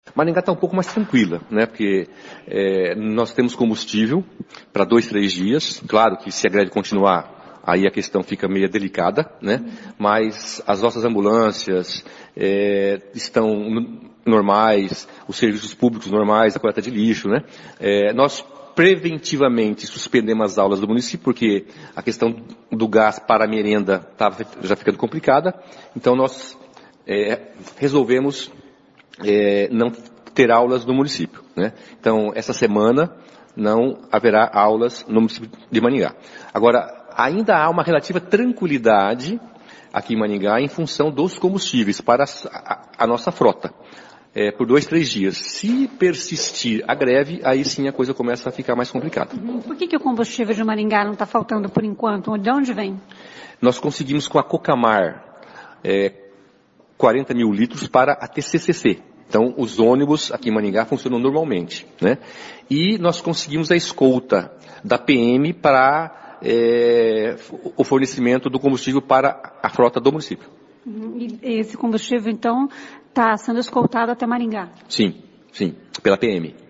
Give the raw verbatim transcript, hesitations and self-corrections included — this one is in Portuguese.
Maringá está um pouco mais tranquila, né? Porque é, nós temos combustível para dois, três dias. Claro que se a greve continuar, aí a questão fica meio delicada, né? Mas as nossas ambulâncias é, estão normais, os serviços públicos normais, a coleta de lixo, né? É, nós preventivamente suspendemos as aulas do município, porque a questão do gás para a merenda estava já ficando complicada. Então nós é, resolvemos é, não ter aulas no município, né? Então essa semana não haverá aulas no município de Maringá. Agora, ainda há uma relativa tranquilidade aqui em Maringá em função dos combustíveis para a, a nossa frota. É, por dois, três dias. Se persistir a greve, aí sim a coisa começa a ficar mais complicada. Por que, que o combustível de Maringá não está faltando por enquanto? De onde vem? Nós conseguimos com a Cocamar é, quarenta mil litros para a T C C C. Então, os ônibus aqui em Maringá funcionam normalmente, né? E nós conseguimos a escolta da P M para é, o fornecimento do combustível para a frota do município. E esse combustível, então, está sendo escoltado até Maringá? Sim, sim, pela P M.